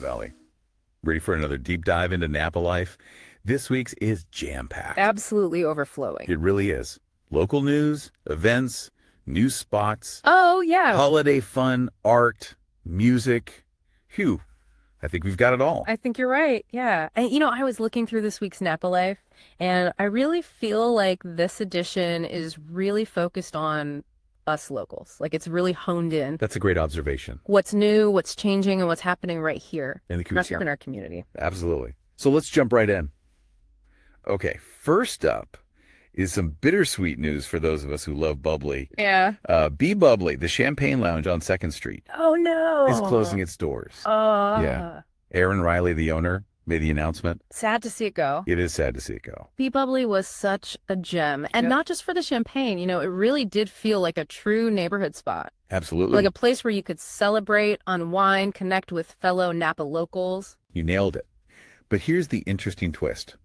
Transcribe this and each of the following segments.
Valley. Ready for another deep dive into Napa life? This week's is jam-packed. Absolutely overflowing. It really is. Local news, events, new spots, Oh, yeah. holiday fun, art, music. Phew, I think we've got it all. I think you're right. Yeah. And I was looking through this week's Napa Life, and I really feel like this edition is really focused on us locals. Like it's really honed in. That's a great observation. What's new, what's changing, and what's happening right here. In the community. In our community. Absolutely. So let's jump right in. Okay, first up is some bittersweet news for those of us who love bubbly. Yeah. Be Bubbly, the Champagne Lounge on 2nd Street, Oh, no. is closing its doors. Yeah. Aaron Riley, the owner, made the announcement. Sad to see it go. It is sad to see it go. Be Bubbly was such a gem. And Yep. not just for the champagne, it really did feel like a true neighborhood spot. Absolutely. Like a place where you could celebrate, unwind, connect with fellow Napa locals. You nailed it. But here's the interesting twist.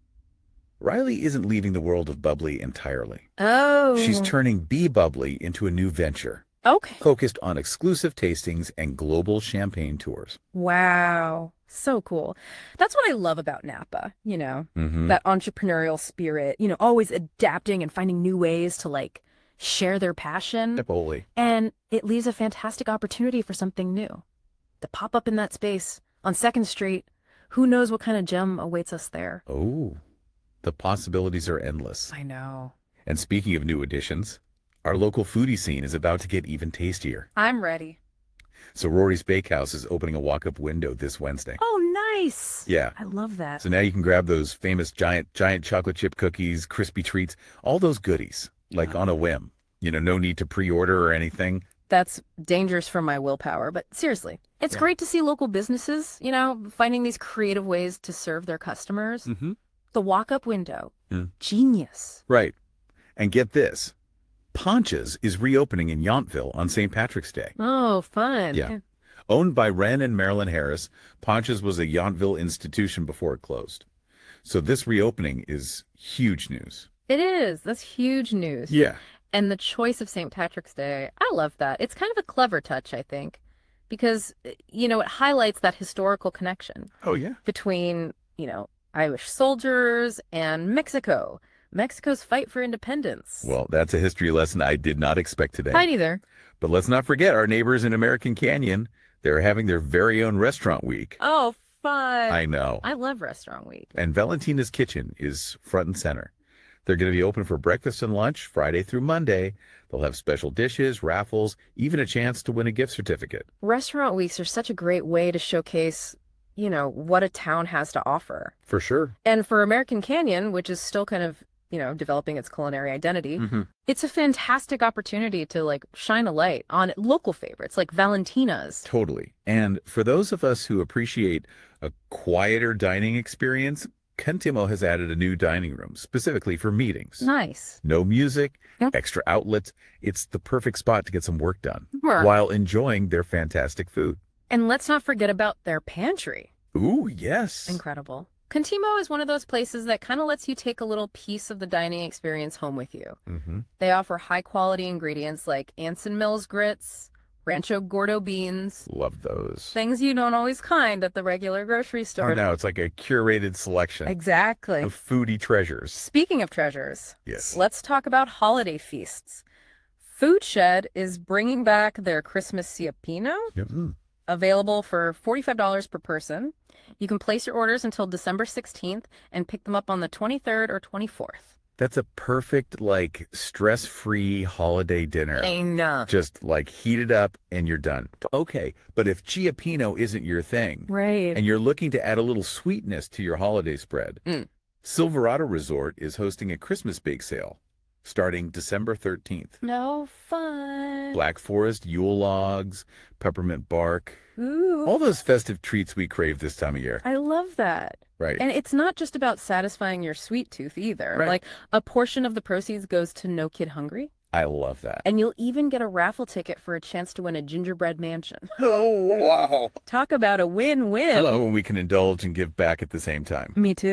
Riley isn't leaving the world of bubbly entirely. Oh. She's turning Be Bubbly into a new venture, Okay. focused on exclusive tastings and global champagne tours. Wow. So cool. That's what I love about Napa, Mm-hmm. that entrepreneurial spirit, always adapting and finding new ways to share their passion. Holy. And it leaves a fantastic opportunity for something new to pop up in that space on 2nd Street. Who knows what kind of gem awaits us there? Oh, the possibilities are endless. I know. And speaking of new additions, our local foodie scene is about to get even tastier. I'm ready. So Rory's Bakehouse is opening a walk-up window this Wednesday. Oh, nice. Yeah. I love that. So now you can grab those famous giant chocolate chip cookies, crispy treats, all those goodies, like on a whim. No need to pre-order or anything. That's dangerous for my willpower, but seriously, it's great to see local businesses, finding these creative ways to serve their customers. Mm-hmm. The walk-up window. Yeah. Genius. Right. And get this. Poncha's is reopening in Yountville on St. Patrick's Day. Oh, fun. Yeah. Owned by Ren and Marilyn Harris, Poncha's was a Yountville institution before it closed. So this reopening is huge news. It is. That's huge news. Yeah. And the choice of St. Patrick's Day, I love that. It's kind of a clever touch, I think, because, it highlights that historical connection Oh, yeah. between, Irish soldiers and Mexico. Mexico's fight for independence. Well, that's a history lesson I did not expect today. I neither. But let's not forget our neighbors in American Canyon. They're having their very own restaurant week. Oh, fun. I know. I love Restaurant Week. And Valentina's Kitchen is front and center. They're going to be open for breakfast and lunch Friday through Monday. They'll have special dishes, raffles, even a chance to win a gift certificate. Restaurant weeks are such a great way to showcase, what a town has to offer. For sure. And for American Canyon, which is still kind of, developing its culinary identity, Mm-hmm. it's a fantastic opportunity to shine a light on local favorites like Valentina's. Totally. And for those of us who appreciate a quieter dining experience, Cantimo has added a new dining room specifically for meetings. Nice. No music, Yep. extra outlets. It's the perfect spot to get some work done Sure. while enjoying their fantastic food. And let's not forget about their pantry. Ooh, yes. Incredible. Cantimo is one of those places that kind of lets you take a little piece of the dining experience home with you. Mm-hmm. They offer high-quality ingredients like Anson Mills grits, Rancho Gordo beans, Love those. things you don't always find at the regular grocery store. Oh, no, it's like a curated selection Exactly. of foodie treasures. Speaking of treasures, Yes. let's talk about holiday feasts. Food Shed is bringing back their Christmas Ciapino, Yep. Mm. available for $45 per person. You can place your orders until December 16th and pick them up on the 23rd or 24th. That's a perfect, stress-free holiday dinner. Enough. Just heat it up and you're done. Okay, but if Ciapino isn't your thing, Right. and you're looking to add a little sweetness to your holiday spread, Silverado Resort is hosting a Christmas bake sale starting December 13th. No fun. Black Forest Yule logs, peppermint bark, Ooh. all those festive treats we crave this time of year. I love that. Right. And it's not just about satisfying your sweet tooth either. Right. A portion of the proceeds goes to No Kid Hungry. I love that. And you'll even get a raffle ticket for a chance to win a gingerbread mansion. Oh, wow. Talk about a win-win. I love when we can indulge and give back at the same time. Me too.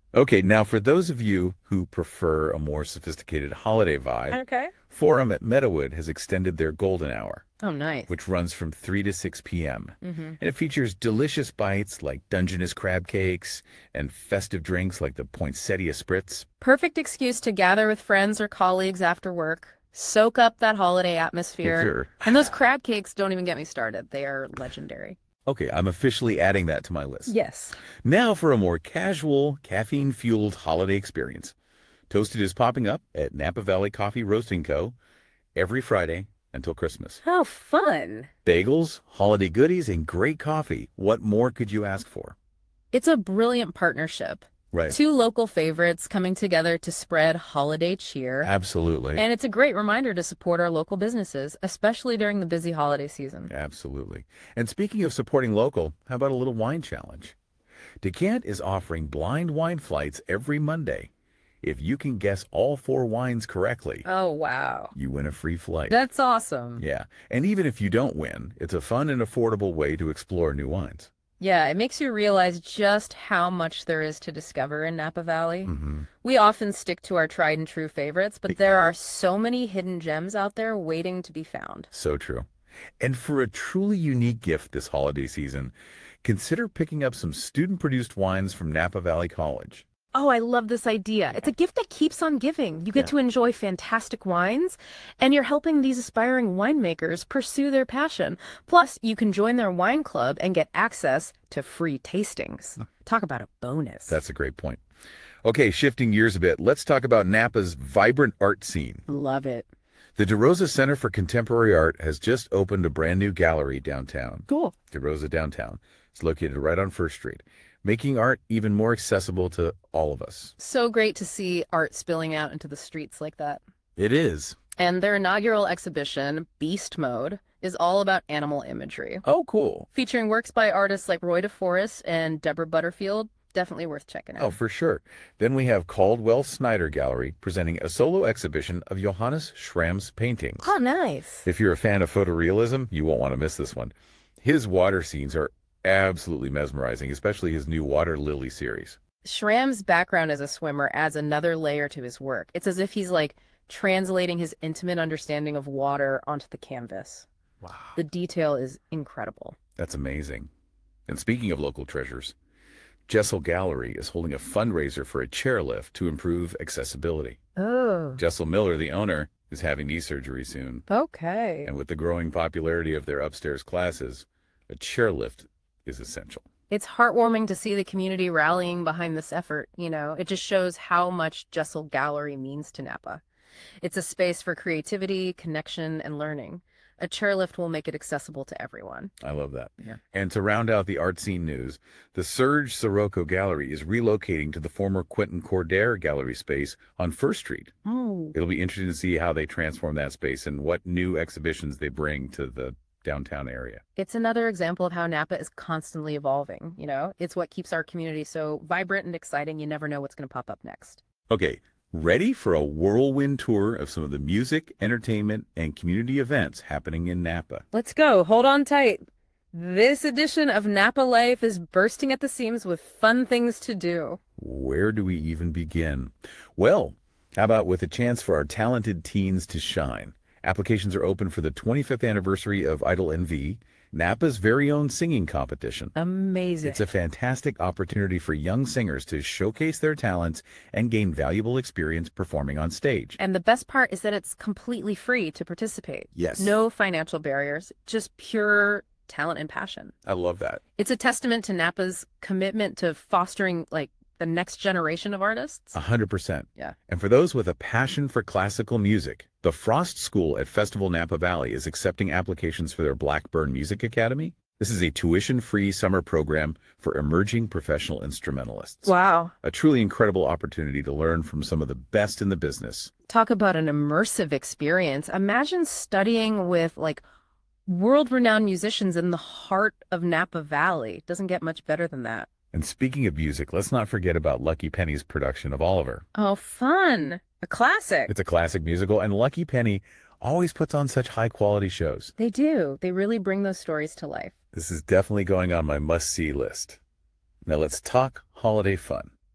Okay, now for those of you who prefer a more sophisticated holiday vibe, Okay. Forum at Meadowood has extended their golden hour, Oh, nice. which runs from 3 to 6 p.m. Mm-hmm. And it features delicious bites like Dungeness crab cakes and festive drinks like the Poinsettia Spritz. Perfect excuse to gather with friends or colleagues after work, soak up that holiday For atmosphere. sure. And those crab cakes, don't even get me started. They are legendary. Okay, I'm officially adding that to my list. Yes. Now for a more casual, caffeine-fueled holiday experience. Toasted is popping up at Napa Valley Coffee Roasting Co. every Friday until Christmas. How fun. Bagels, holiday goodies, and great coffee. What more could you ask for? It's a brilliant partnership. Right. Two local favorites coming together to spread holiday cheer. Absolutely. And it's a great reminder to support our local businesses, especially during the busy holiday season. Absolutely. And speaking of supporting local, how about a little wine challenge? Decant is offering blind wine flights every Monday. If you can guess all 4 wines correctly, Oh, wow. you win a free flight. That's awesome. Yeah. And even if you don't win, it's a fun and affordable way to explore new wines. Yeah, it makes you realize just how much there is to discover in Napa Valley. Hmm. We often stick to our tried and true favorites, but there are so many hidden gems out there waiting to be found. So true. And for a truly unique gift this holiday season, consider picking up some student-produced wines from Napa Valley College. Oh, I love this idea. It's a gift that keeps on giving. You get to enjoy fantastic wines, and you're helping these aspiring winemakers pursue their passion. Plus, you can join their wine club and get access to free tastings. Talk about a bonus. That's a great point. Okay, shifting gears a bit, let's talk about Napa's vibrant art scene. Love it. The DeRosa Center for Contemporary Art has just opened a brand new gallery downtown. Cool. DeRosa Downtown. It's located right on First Street, making art even more accessible to all of us. So great to see art spilling out into the streets like that. It is. And their inaugural exhibition, Beast Mode, is all about animal imagery, Oh, cool. featuring works by artists like Roy DeForest and Deborah Butterfield. Definitely worth checking out. Oh, for sure. Then we have Caldwell Snyder Gallery presenting a solo exhibition of Johannes Schramm's paintings. Oh, nice. If you're a fan of photorealism, you won't want to miss this one. His water scenes are absolutely mesmerizing, especially his new Water Lily series. Schramm's background as a swimmer adds another layer to his work. It's as if he's like translating his intimate understanding of water onto the canvas. Wow. The detail is incredible. That's amazing. And speaking of local treasures, Jessel Gallery is holding a fundraiser for a chairlift to improve accessibility. Oh, Jessel Miller, the owner, is having knee surgery soon. okay. And with the growing popularity of their upstairs classes, a chairlift is essential. It's heartwarming to see the community rallying behind this effort. It just shows how much Jessel Gallery means to Napa. It's a space for creativity, connection, and learning. A chairlift will make it accessible to everyone. I love that. Yeah. And to round out the art scene news, the Serge Sirocco Gallery is relocating to the former Quentin Cordair Gallery space on First Street. Oh, It'll be interesting to see how they transform that space and what new exhibitions they bring to the downtown area. it's another example of how Napa is constantly evolving. It's what keeps our community so vibrant and exciting. You never know what's going to pop up next. Okay, ready for a whirlwind tour of some of the music, entertainment, and community events happening in Napa. Let's go. Hold on tight. This edition of Napa Life is bursting at the seams with fun things to do. Where do we even begin? Well, how about with a chance for our talented teens to shine? Applications are open for the 25th anniversary of Idol NV, Napa's very own singing competition. Amazing. It's a fantastic opportunity for young singers to showcase their talents and gain valuable experience performing on stage. And the best part is that it's completely free to participate. Yes. No financial barriers, just pure talent and passion. I love that. It's a testament to Napa's commitment to fostering the next generation of artists. 100%. Yeah. And for those with a passion for classical music, the Frost School at Festival Napa Valley is accepting applications for their Blackburn Music Academy. This is a tuition-free summer program for emerging professional instrumentalists. Wow. A truly incredible opportunity to learn from some of the best in the business. Talk about an immersive experience. Imagine studying with world-renowned musicians in the heart of Napa Valley. Doesn't get much better than that. And speaking of music, let's not forget about Lucky Penny's production of Oliver. Oh, fun. A classic. It's a classic musical, and Lucky Penny always puts on such high-quality shows. They do. They really bring those stories to life. This is definitely going on my must-see list. Now let's talk holiday fun.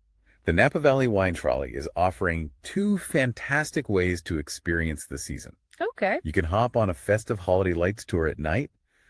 The Napa Valley Wine Trolley is offering two fantastic ways to experience the season. Okay. You can hop on a festive holiday lights tour at night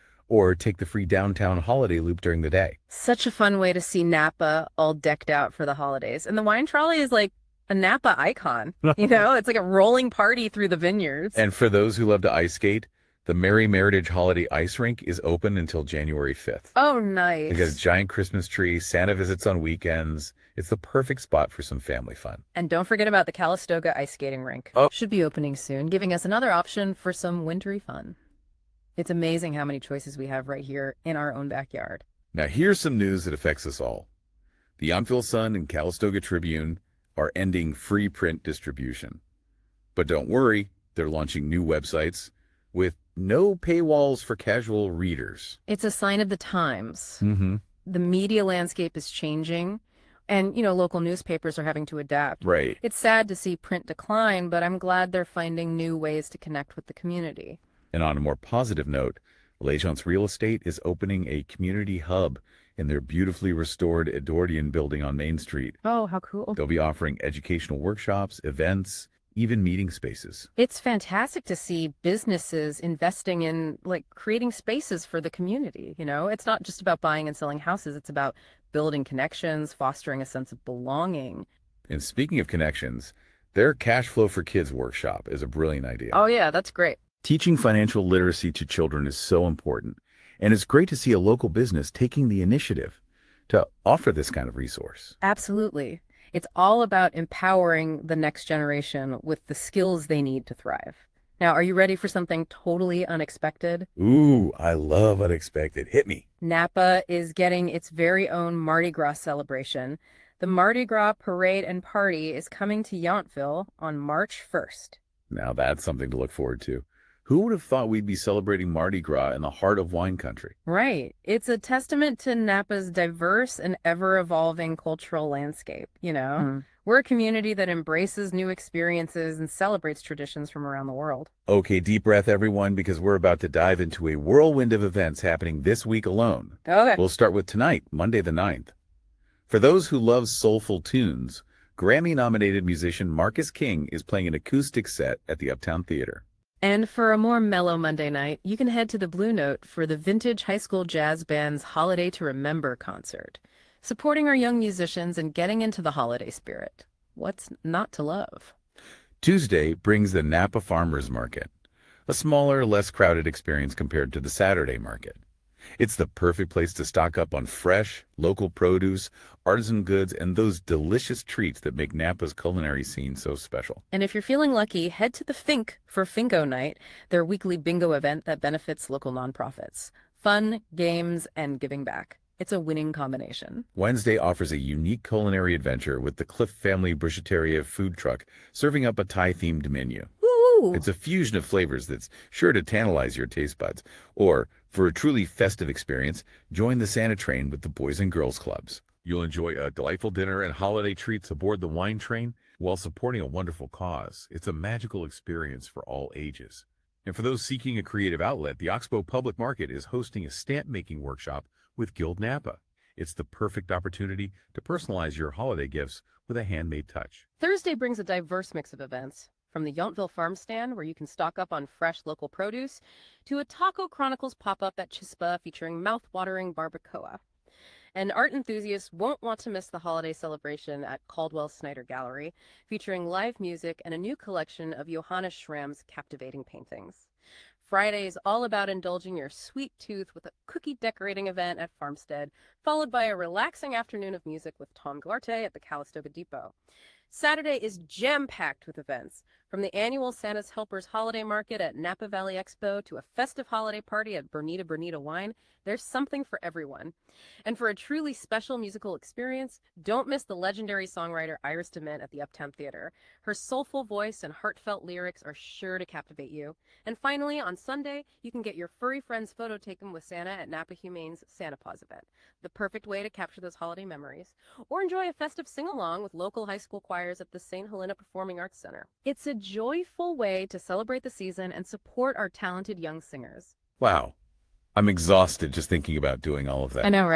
or take the free downtown holiday loop during the day. Such a fun way to see Napa all decked out for the holidays. And the wine trolley is like a Napa icon. It's like a rolling party through the vineyards. And for those who love to ice skate, the Merry Meritage Holiday Ice Rink is open until January 5th. Oh, nice. It has a giant Christmas tree, Santa visits on weekends. It's the perfect spot for some family fun. And don't forget about the Calistoga ice skating rink. Oh. Should be opening soon, giving us another option for some wintry fun. It's amazing how many choices we have right here in our own backyard. Now here's some news that affects us all. The Yountville Sun and Calistoga Tribune are ending free print distribution. But don't worry, they're launching new websites with no paywalls for casual readers. It's a sign of the times. Mm-hmm. The media landscape is changing, and, local newspapers are having to adapt. Right. It's sad to see print decline, but I'm glad they're finding new ways to connect with the community. And on a more positive note, Legence Real Estate is opening a community hub in their beautifully restored Edwardian building on Main Street. Oh, how cool. They'll be offering educational workshops, events, even meeting spaces. It's fantastic to see businesses investing in creating spaces for the community. It's not just about buying and selling houses. It's about building connections, fostering a sense of belonging. And speaking of connections, their Cash Flow for Kids workshop is a brilliant idea. Oh, yeah, that's great. Teaching financial literacy to children is so important, and it's great to see a local business taking the initiative to offer this kind of resource. Absolutely. It's all about empowering the next generation with the skills they need to thrive. Now, are you ready for something totally unexpected? Ooh, I love unexpected. Hit me. Napa is getting its very own Mardi Gras celebration. The Mardi Gras Parade and Party is coming to Yountville on March 1st. Now that's something to look forward to. Who would have thought we'd be celebrating Mardi Gras in the heart of wine country? Right. It's a testament to Napa's diverse and ever-evolving cultural landscape, We're a community that embraces new experiences and celebrates traditions from around the world. Okay, deep breath, everyone, because we're about to dive into a whirlwind of events happening this week alone. Okay. We'll start with tonight, Monday the 9th. For those who love soulful tunes, Grammy-nominated musician Marcus King is playing an acoustic set at the Uptown Theater. And for a more mellow Monday night, you can head to the Blue Note for the Vintage High School Jazz Band's Holiday to Remember concert, supporting our young musicians and getting into the holiday spirit. What's not to love? Tuesday brings the Napa Farmers Market, a smaller, less crowded experience compared to the Saturday market. It's the perfect place to stock up on fresh, local produce, artisan goods, and those delicious treats that make Napa's culinary scene so special. And if you're feeling lucky, head to the Fink for Finko Night, their weekly bingo event that benefits local nonprofits. Fun, games, and giving back. It's a winning combination. Wednesday offers a unique culinary adventure with the Cliff Family Bruschetteria food truck serving up a Thai-themed menu. Woo! It's a fusion of flavors that's sure to tantalize your taste buds. Or, for a truly festive experience, join the Santa Train with the Boys and Girls Clubs. You'll enjoy a delightful dinner and holiday treats aboard the wine train while supporting a wonderful cause. It's a magical experience for all ages. And for those seeking a creative outlet, the Oxbow Public Market is hosting a stamp-making workshop with Guild Napa. It's the perfect opportunity to personalize your holiday gifts with a handmade touch. Thursday brings a diverse mix of events, from the Yountville Farm Stand, where you can stock up on fresh local produce, to a Taco Chronicles pop-up at Chispa featuring mouth-watering barbacoa. And art enthusiasts won't want to miss the holiday celebration at Caldwell Snyder Gallery, featuring live music and a new collection of Johannes Schramm's captivating paintings. Friday is all about indulging your sweet tooth with a cookie decorating event at Farmstead, followed by a relaxing afternoon of music with Tom Glarte at the Calistoga Depot. Saturday is jam-packed with events, from the annual Santa's Helpers Holiday Market at Napa Valley Expo to a festive holiday party at Bernita Wine. There's something for everyone. And for a truly special musical experience, don't miss the legendary songwriter Iris DeMint at the Uptown Theater. Her soulful voice and heartfelt lyrics are sure to captivate you. And finally, on Sunday, you can get your furry friends photo taken with Santa at Napa Humane's Santa Paws event, the perfect way to capture those holiday memories. Or enjoy a festive sing-along with local high school choirs at the St. Helena Performing Arts Center. It's a joyful way to celebrate the season and support our talented young singers. Wow. I'm exhausted just thinking about doing all of that. I know, right?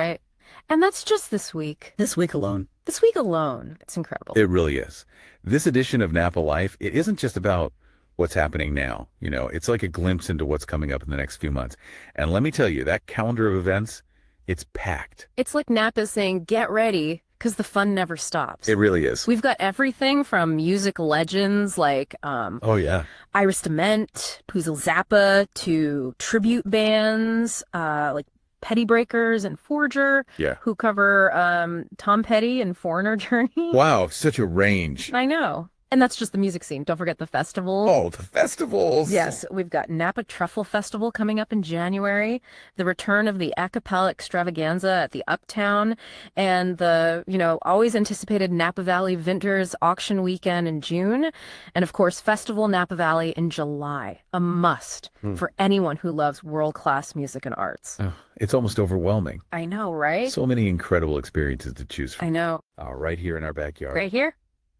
And that's just this week. This week alone. This week alone. It's incredible. It really is. This edition of Napa Life, it isn't just about what's happening now. You know, it's like a glimpse into what's coming up in the next few months. And let me tell you, that calendar of events, it's packed. It's like Napa saying, get ready, because the fun never stops. It really is. We've got everything from music legends like Oh, yeah. Iris DeMent, Puzel Zappa, to tribute bands like Petty Breakers and Forger, Yeah. who cover Tom Petty and Foreigner Journey. Wow, such a range. I know. And that's just the music scene. Don't forget the festival. Oh, the festivals. Yes, we've got Napa Truffle Festival coming up in January, the return of the a cappella extravaganza at the Uptown, and the, always anticipated Napa Valley Vintners Auction Weekend in June, and of course, Festival Napa Valley in July, a must for anyone who loves world-class music and arts. Oh, it's almost overwhelming. I know, right? So many incredible experiences to choose from. I know. Right here in our backyard. Right here?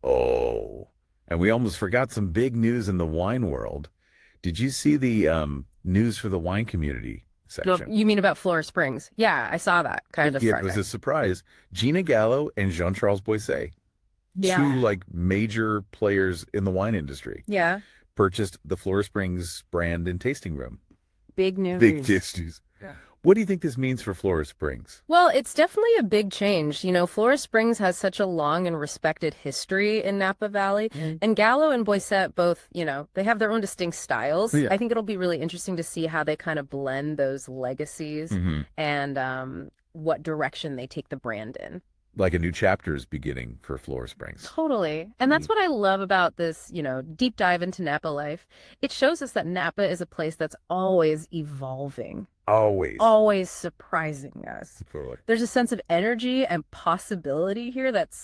Oh, and we almost forgot some big news in the wine world. Did you see the news for the wine community section? You mean about Flora Springs? Yeah, I saw that. Kind of Yeah, it Friday. was a surprise. Gina Gallo and Jean-Charles Boisset, Yeah. two major players in the wine industry, Yeah, purchased the Flora Springs brand and tasting room. big news. Big issues. Yeah. What do you think this means for Flora Springs? Well, it's definitely a big change. Flora Springs has such a long and respected history in Napa Valley. And Gallo and Boisset both, they have their own distinct styles. Yeah. I think it'll be really interesting to see how they kind of blend those legacies and what direction they take the brand in. Like a new chapter is beginning for Flora Springs. Totally. And that's what I love about this, deep dive into Napa life. It shows us that Napa is a place that's always evolving, always surprising us. Totally. There's a sense of energy and possibility here that's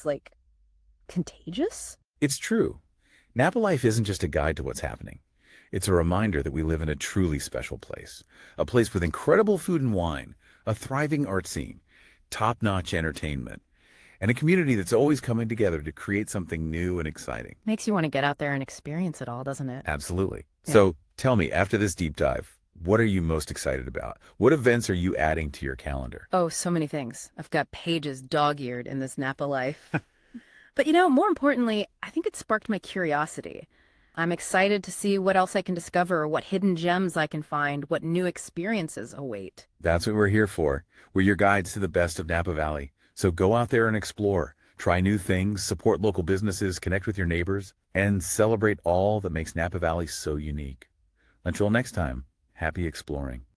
contagious. It's true. Napa Life isn't just a guide to what's happening. It's a reminder that we live in a truly special place, a place with incredible food and wine, a thriving art scene, top-notch entertainment, and a community that's always coming together to create something new and exciting. Makes you want to get out there and experience it all, doesn't it? Absolutely. Yeah. So tell me, after this deep dive, what are you most excited about? What events are you adding to your calendar? Oh, so many things. I've got pages dog-eared in this Napa life. But more importantly, I think it sparked my curiosity. I'm excited to see what else I can discover, what hidden gems I can find, what new experiences await. That's what we're here for. We're your guides to the best of Napa Valley. So go out there and explore, try new things, support local businesses, connect with your neighbors, and celebrate all that makes Napa Valley so unique. Until next time, happy exploring.